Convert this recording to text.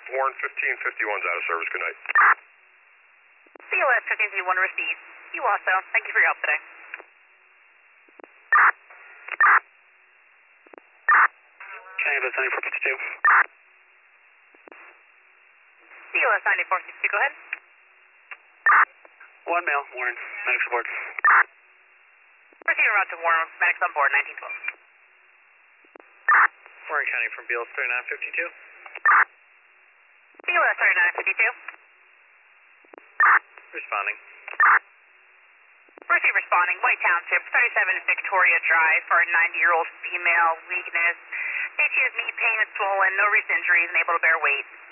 Warren 1551's out of service. Good night. COS 1551 received. You also. Thank you for your help today. Canada 9452. COS 9462, go ahead. 1 male, Warren, medics aboard. Proceeding route to Warren, medics on board, 1912. Warren County from Beals 3952. COS 3952. Responding. Receive responding, White Township, 37 Victoria Drive for a 90-year-old female, weakness. She has knee pain and swollen, no recent injuries, and able to bear weight.